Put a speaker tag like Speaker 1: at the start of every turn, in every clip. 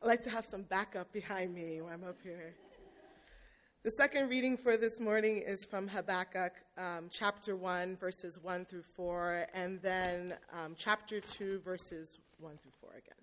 Speaker 1: I like to have some backup behind me when I'm up here. The second reading for this morning is from Habakkuk, chapter 1, verses 1 through 4, and then chapter 2, verses 1 through 4 again.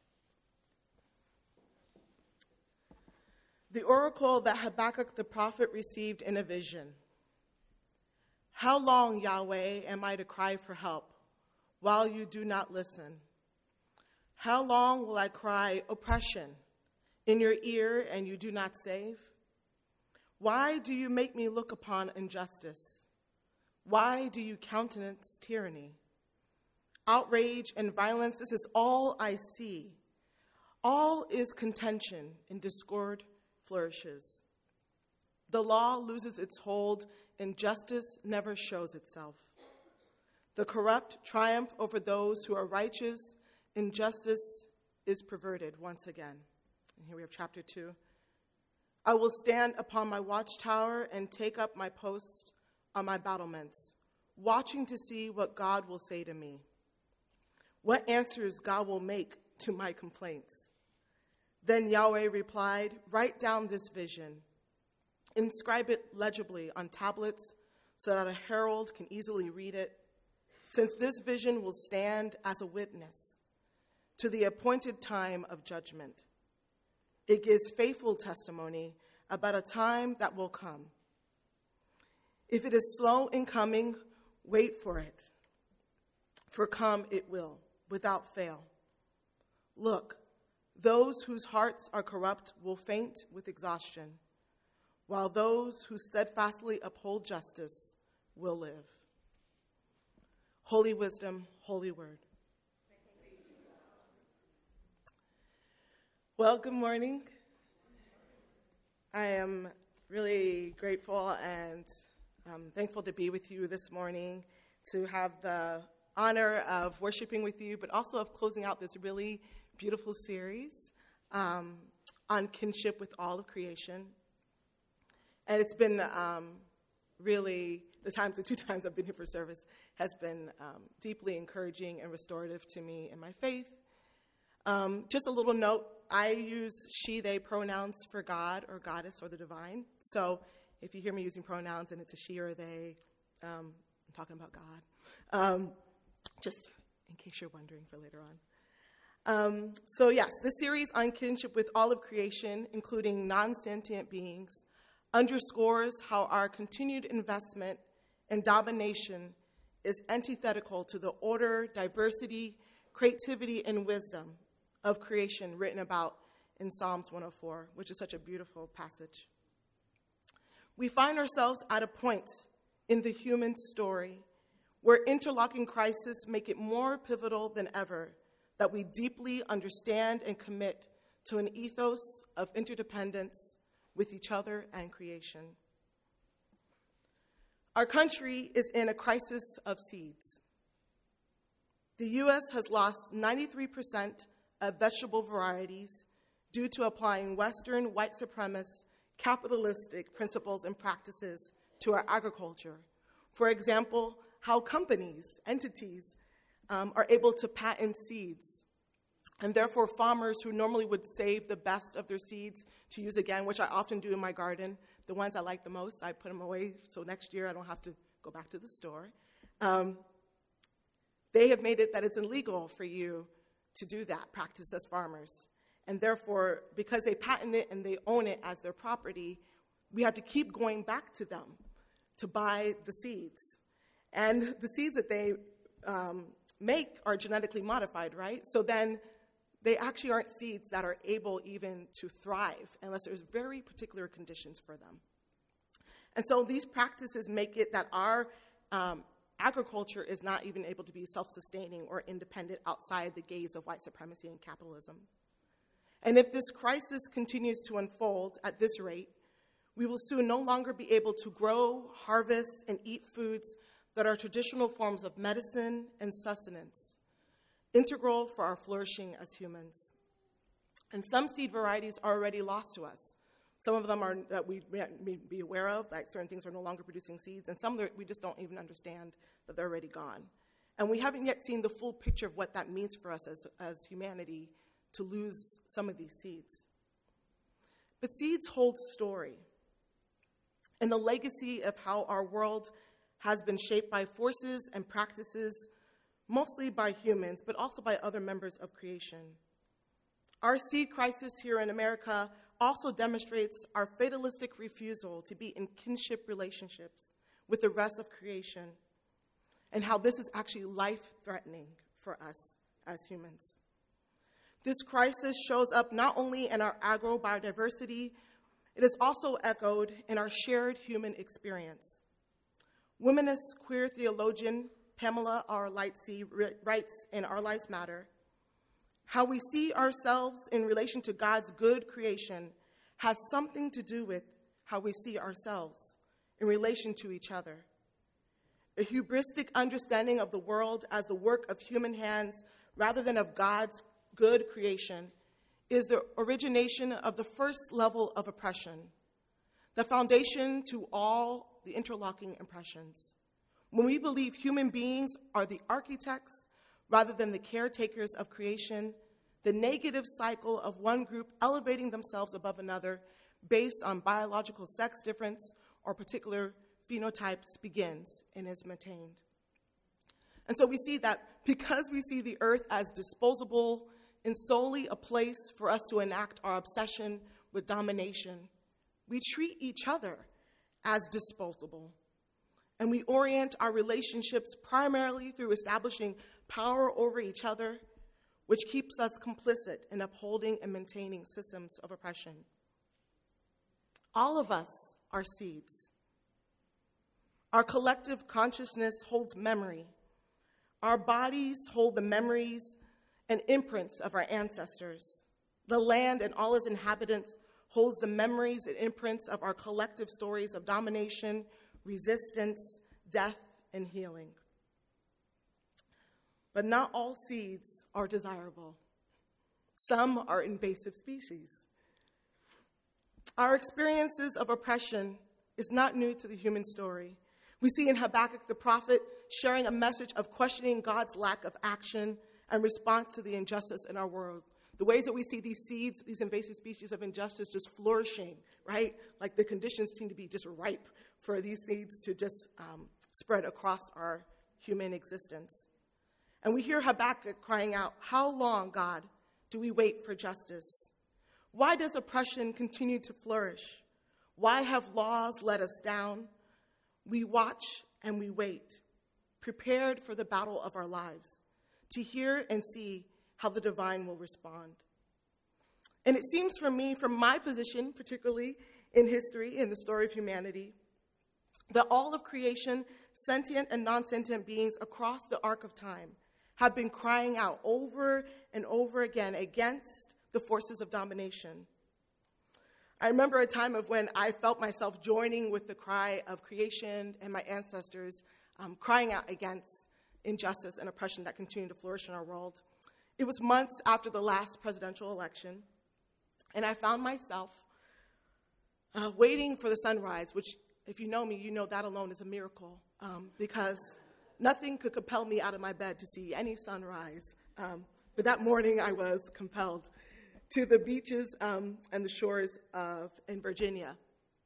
Speaker 1: The oracle that Habakkuk the prophet received in a vision. How long, Yahweh, am I to cry for help while you do not listen? How long will I cry oppression in your ear and you do not save? Why do you make me look upon injustice? Why do you countenance tyranny? Outrage and violence, this is all I see. All is contention and discord flourishes. The law loses its hold and justice never shows itself. The corrupt triumph over those who are righteous and justice is perverted once again. And here we have chapter 2. I will stand upon my watchtower and take up my post on my battlements, watching to see what God will say to me, what answers God will make to my complaints. Then Yahweh replied, write down this vision. Inscribe it legibly on tablets so that a herald can easily read it, since this vision will stand as a witness to the appointed time of judgment. It gives faithful testimony about a time that will come. If it is slow in coming, wait for it, for come it will, without fail. Look, those whose hearts are corrupt will faint with exhaustion, while those who steadfastly uphold justice will live. Holy wisdom, holy word. Well, good morning. I am really grateful and thankful to be with you this morning, to have the honor of worshiping with you, but also of closing out this really beautiful series on kinship with all of creation. And it's been really, the 2 times I've been here for service has been deeply encouraging and restorative to me in my faith. Just a little note, I use she, they pronouns for God or goddess or the divine. So if you hear me using pronouns and it's a she or a they, I'm talking about God. Just in case you're wondering for later on. So yes, this series on kinship with all of creation, including non-sentient beings, underscores how our continued investment and domination is antithetical to the order, diversity, creativity, and wisdom of creation written about in Psalms 104, which is such a beautiful passage. We find ourselves at a point in the human story where interlocking crises make it more pivotal than ever that we deeply understand and commit to an ethos of interdependence with each other and creation. Our country is in a crisis of seeds. The U.S. has lost 93% of vegetable varieties due to applying Western white supremacist capitalistic principles and practices to our agriculture. For example, how companies, entities, are able to patent seeds, and therefore farmers who normally would save the best of their seeds to use again, which I often do in my garden, the ones I like the most, I put them away so next year I don't have to go back to the store. They have made it that it's illegal for you to do that practice as farmers. And therefore, because they patent it and they own it as their property, we have to keep going back to them to buy the seeds. And the seeds that they make are genetically modified, right? So then they actually aren't seeds that are able even to thrive unless there's very particular conditions for them. And so these practices make it that our agriculture is not even able to be self-sustaining or independent outside the gaze of white supremacy and capitalism. And if this crisis continues to unfold at this rate, we will soon no longer be able to grow, harvest, and eat foods that are traditional forms of medicine and sustenance, integral for our flourishing as humans. And some seed varieties are already lost to us. Some of them are that we may be aware of, like certain things are no longer producing seeds, and some we just don't even understand that they're already gone. And we haven't yet seen the full picture of what that means for us as humanity to lose some of these seeds. But seeds hold story and the legacy of how our world has been shaped by forces and practices, mostly by humans, but also by other members of creation. Our seed crisis here in America also demonstrates our fatalistic refusal to be in kinship relationships with the rest of creation, and how this is actually life-threatening for us as humans. This crisis shows up not only in our agrobiodiversity, it is also echoed in our shared human experience. Womanist queer theologian Pamela R. Lightsey writes in Our Lives Matter, how we see ourselves in relation to God's good creation has something to do with how we see ourselves in relation to each other. A hubristic understanding of the world as the work of human hands rather than of God's good creation is the origination of the first level of oppression, the foundation to all the interlocking impressions. When we believe human beings are the architects rather than the caretakers of creation, the negative cycle of one group elevating themselves above another based on biological sex difference or particular phenotypes begins and is maintained. And so we see that because we see the earth as disposable and solely a place for us to enact our obsession with domination, we treat each other as disposable. And we orient our relationships primarily through establishing power over each other, which keeps us complicit in upholding and maintaining systems of oppression. All of us are seeds. Our collective consciousness holds memory. Our bodies hold the memories and imprints of our ancestors. The land and all its inhabitants holds the memories and imprints of our collective stories of domination, resistance, death, and healing. But not all seeds are desirable. Some are invasive species. Our experiences of oppression is not new to the human story. We see in Habakkuk the prophet sharing a message of questioning God's lack of action and response to the injustice in our world. The ways that we see these seeds, these invasive species of injustice just flourishing, right? Like the conditions seem to be just ripe for these seeds to just spread across our human existence. And we hear Habakkuk crying out, how long, God, do we wait for justice? Why does oppression continue to flourish? Why have laws let us down? We watch and we wait, prepared for the battle of our lives, to hear and see how the divine will respond. And it seems for me, from my position, particularly in history, in the story of humanity, that all of creation, sentient and non-sentient beings across the arc of time, have been crying out over and over again against the forces of domination. I remember a time of when I felt myself joining with the cry of creation and my ancestors, crying out against injustice and oppression that continue to flourish in our world. It was months after the last presidential election, and I found myself waiting for the sunrise, which, if you know me, you know that alone is a miracle, because nothing could compel me out of my bed to see any sunrise. But that morning, I was compelled to the beaches and the shores in Virginia.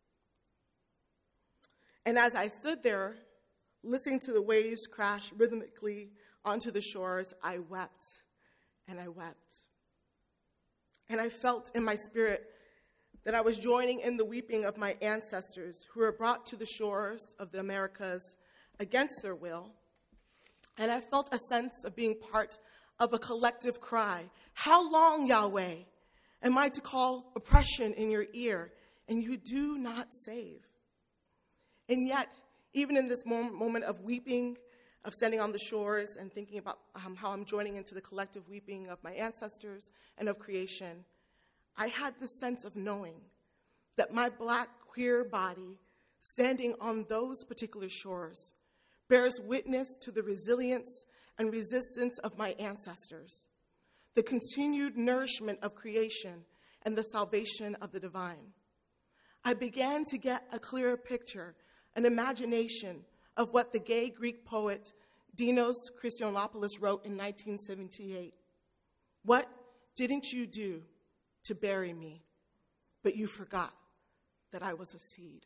Speaker 1: And as I stood there, listening to the waves crash rhythmically onto the shores, I wept and I wept. And I felt in my spirit that I was joining in the weeping of my ancestors who were brought to the shores of the Americas against their will. And I felt a sense of being part of a collective cry. How long, Yahweh, am I to call oppression in your ear, and you do not save? And yet, even in this moment of weeping, of standing on the shores and thinking about how I'm joining into the collective weeping of my ancestors and of creation, I had the sense of knowing that my Black queer body, standing on those particular shores, bears witness to the resilience and resistance of my ancestors, the continued nourishment of creation, and the salvation of the divine. I began to get a clearer picture, an imagination of what the gay Greek poet Dinos Christianopoulos wrote in 1978. What didn't you do to bury me? But you forgot that I was a seed.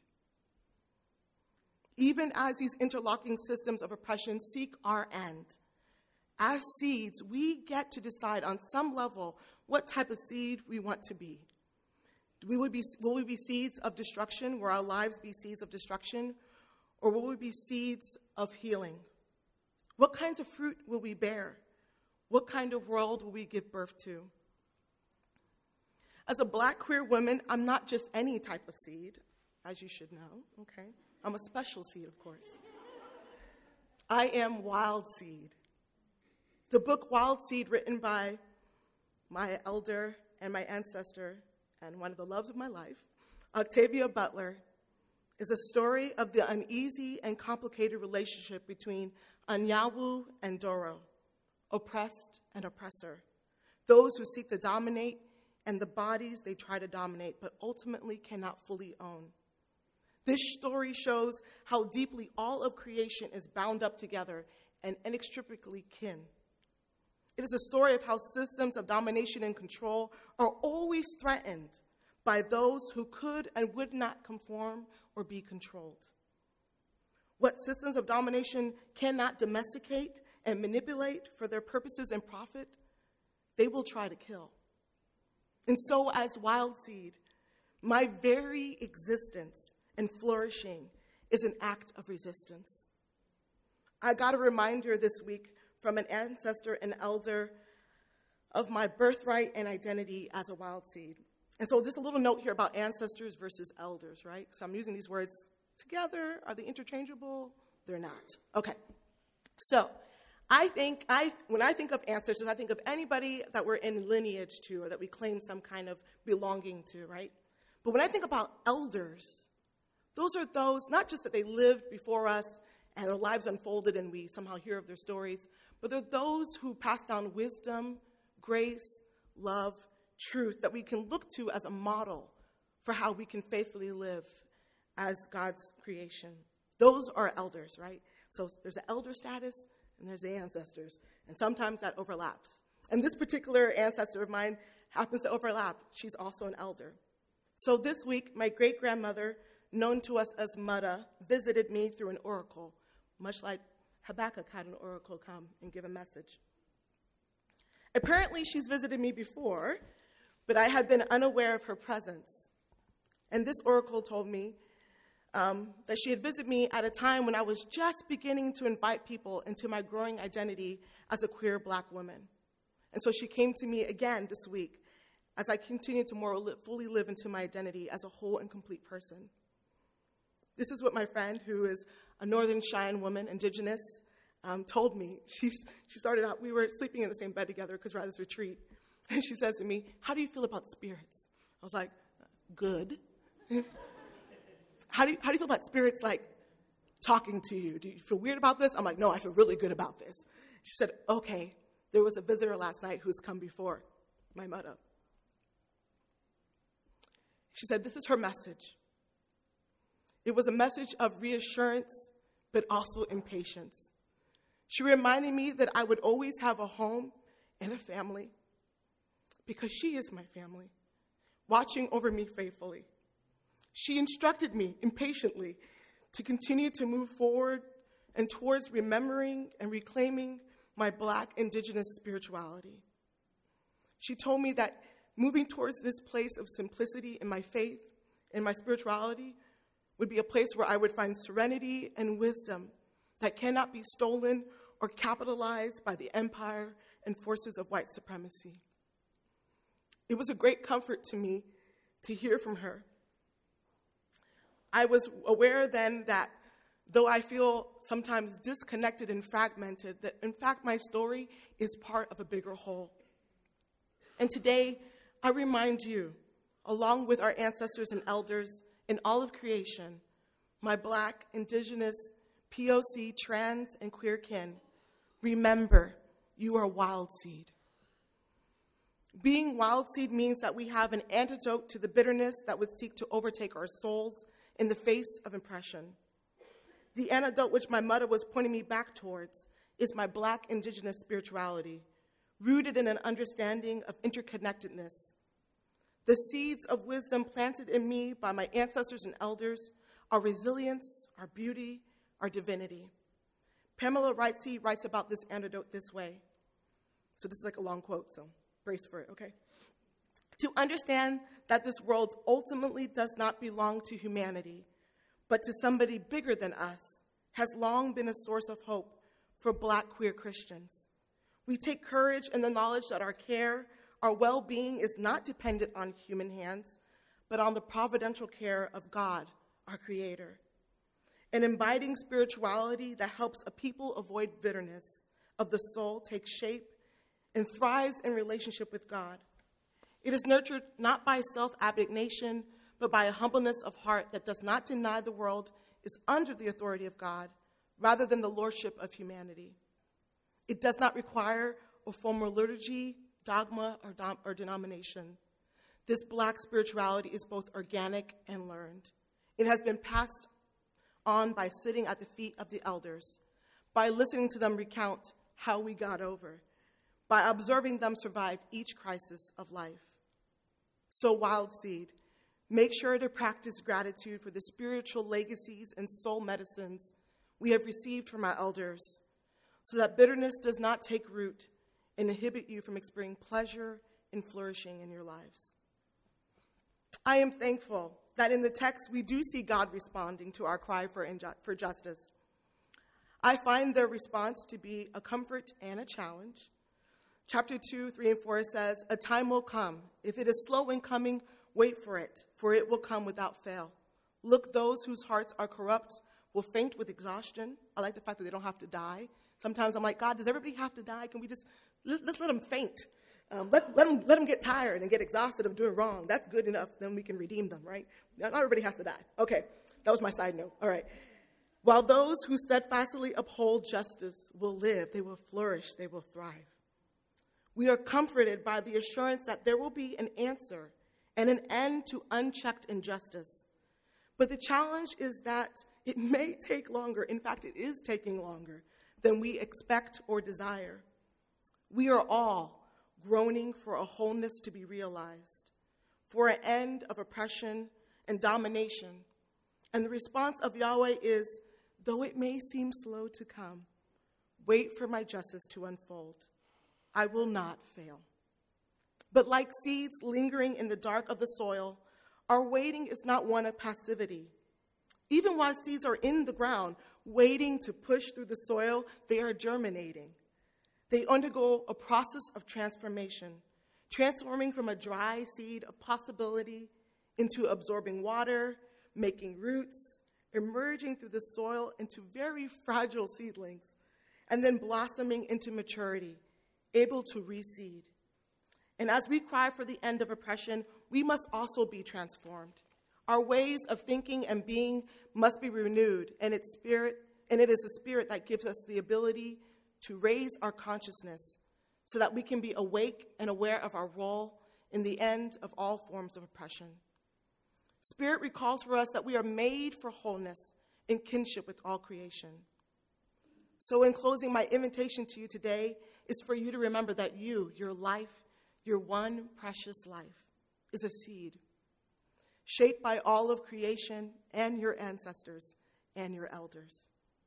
Speaker 1: Even as these interlocking systems of oppression seek our end, as seeds, we get to decide on some level what type of seed we want to be. Will we be seeds of destruction? Will our lives be seeds of destruction? Or will we be seeds of healing? What kinds of fruit will we bear? What kind of world will we give birth to? As a Black queer woman, I'm not just any type of seed, as you should know, okay? I'm a special seed, of course. I am Wild Seed. The book Wild Seed, written by my elder and my ancestor, and one of the loves of my life, Octavia Butler, is a story of the uneasy and complicated relationship between Anyanwu and Doro, oppressed and oppressor, those who seek to dominate and the bodies they try to dominate but ultimately cannot fully own. This story shows how deeply all of creation is bound up together and inextricably kin. It is a story of how systems of domination and control are always threatened by those who could and would not conform or be controlled. What systems of domination cannot domesticate and manipulate for their purposes and profit, they will try to kill. And so, as Wild Seed, my very existence and flourishing is an act of resistance. I got a reminder this week from an ancestor and elder of my birthright and identity as a Wild Seed. And so just a little note here about ancestors versus elders, right? So I'm using these words together. Are they interchangeable? They're not. Okay. So when I think of ancestors, I think of anybody that we're in lineage to or that we claim some kind of belonging to, right? But when I think about elders, those are those, not just that they lived before us and their lives unfolded and we somehow hear of their stories, but they're those who pass down wisdom, grace, love, truth that we can look to as a model for how we can faithfully live as God's creation. Those are elders, right? So there's the elder status and there's the ancestors, and sometimes that overlaps. And this particular ancestor of mine happens to overlap. She's also an elder. So this week, my great-grandmother, known to us as Mutta, visited me through an oracle, much like Habakkuk had an oracle come and give a message. Apparently, she's visited me before, but I had been unaware of her presence. And this oracle told me that she had visited me at a time when I was just beginning to invite people into my growing identity as a queer Black woman. And so she came to me again this week as I continued to more fully live into my identity as a whole and complete person. This is what my friend, who is a Northern Cheyenne woman, indigenous, told me. She started out, we were sleeping in the same bed together because we're at this retreat. And she says to me, "How do you feel about spirits?" I was like, "Good." How do you feel about spirits, like, talking to you? Do you feel weird about this? I'm like, "No, I feel really good about this." She said, "Okay, there was a visitor last night who's come before my mother." She said, "This is her message." It was a message of reassurance, but also impatience. She reminded me that I would always have a home and a family because she is my family, watching over me faithfully. She instructed me impatiently to continue to move forward and towards remembering and reclaiming my Black indigenous spirituality. She told me that moving towards this place of simplicity in my faith and my spirituality would be a place where I would find serenity and wisdom that cannot be stolen or capitalized by the empire and forces of white supremacy. It was a great comfort to me to hear from her. I was aware then that though I feel sometimes disconnected and fragmented, that in fact my story is part of a bigger whole. And today, I remind you, along with our ancestors and elders in all of creation, my Black, indigenous, POC, trans, and queer kin, remember, you are Wild Seed. Being Wild Seed means that we have an antidote to the bitterness that would seek to overtake our souls in the face of oppression. The antidote which my mother was pointing me back towards is my Black indigenous spirituality, rooted in an understanding of interconnectedness. The seeds of wisdom planted in me by my ancestors and elders are resilience, our beauty, our divinity. Pamela Wrightsey writes about this antidote this way. So this is like a long quote, so brace for it, okay? To understand that this world ultimately does not belong to humanity, but to somebody bigger than us, has long been a source of hope for Black queer Christians. We take courage in the knowledge that our care, our well-being is not dependent on human hands, but on the providential care of God, our Creator. An imbibing spirituality that helps a people avoid bitterness of the soul takes shape and thrives in relationship with God. It is nurtured not by self-abnegation, but by a humbleness of heart that does not deny the world is under the authority of God, rather than the lordship of humanity. It does not require a formal liturgy, dogma, or denomination. This Black spirituality is both organic and learned. It has been passed on by sitting at the feet of the elders, by listening to them recount how we got over, by observing them survive each crisis of life. So, Wild Seed, make sure to practice gratitude for the spiritual legacies and soul medicines we have received from our elders, so that bitterness does not take root and inhibit you from experiencing pleasure and flourishing in your lives. I am thankful that in the text we do see God responding to our cry for justice. I find their response to be a comfort and a challenge. Chapter 2, 3, and 4 says, "A time will come. If it is slow in coming, wait for it will come without fail. Look, those whose hearts are corrupt will faint with exhaustion." I like the fact that they don't have to die. Sometimes I'm like, God, does everybody have to die? Can we just, let's let them faint. Let them get tired and get exhausted of doing wrong. That's good enough. Then we can redeem them, right? Not everybody has to die. Okay, that was my side note. All right. While those who steadfastly uphold justice will live, they will flourish, they will thrive. We are comforted by the assurance that there will be an answer and an end to unchecked injustice. But the challenge is that it may take longer. In fact, it is taking longer than we expect or desire. We are all groaning for a wholeness to be realized, for an end of oppression and domination. And the response of Yahweh is, though it may seem slow to come, wait for my justice to unfold. I will not fail. But like seeds lingering in the dark of the soil, our waiting is not one of passivity. Even while seeds are in the ground, waiting to push through the soil, they are germinating. They undergo a process of transformation, transforming from a dry seed of possibility into absorbing water, making roots, emerging through the soil into very fragile seedlings, and then blossoming into maturity, able to reseed. And as we cry for the end of oppression, we must also be transformed. Our ways of thinking and being must be renewed, and it is the Spirit that gives us the ability to raise our consciousness so that we can be awake and aware of our role in the end of all forms of oppression. Spirit recalls for us that we are made for wholeness in kinship with all creation. So in closing, my invitation to you today is for you to remember that your life, your one precious life, is a seed shaped by all of creation and your ancestors and your elders.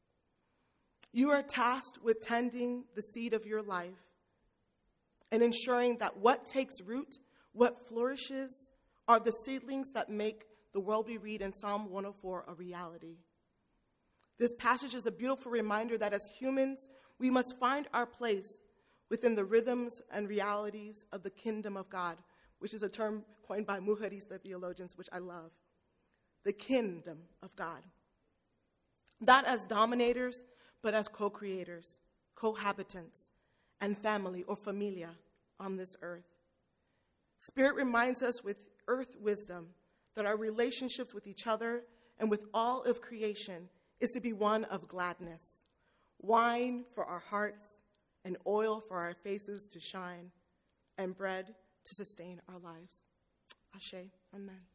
Speaker 1: You are tasked with tending the seed of your life and ensuring that what takes root, what flourishes, are the seedlings that make the world we read in Psalm 104 a reality. This passage is a beautiful reminder that as humans, we must find our place within the rhythms and realities of the kingdom of God, which is a term coined by Mujerista theologians, which I love. The kingdom of God. Not as dominators, but as co-creators, cohabitants, and family or familia on this earth. Spirit reminds us with earth wisdom that our relationships with each other and with all of creation is to be one of gladness, wine for our hearts and oil for our faces to shine, and bread to sustain our lives. Ashe, amen.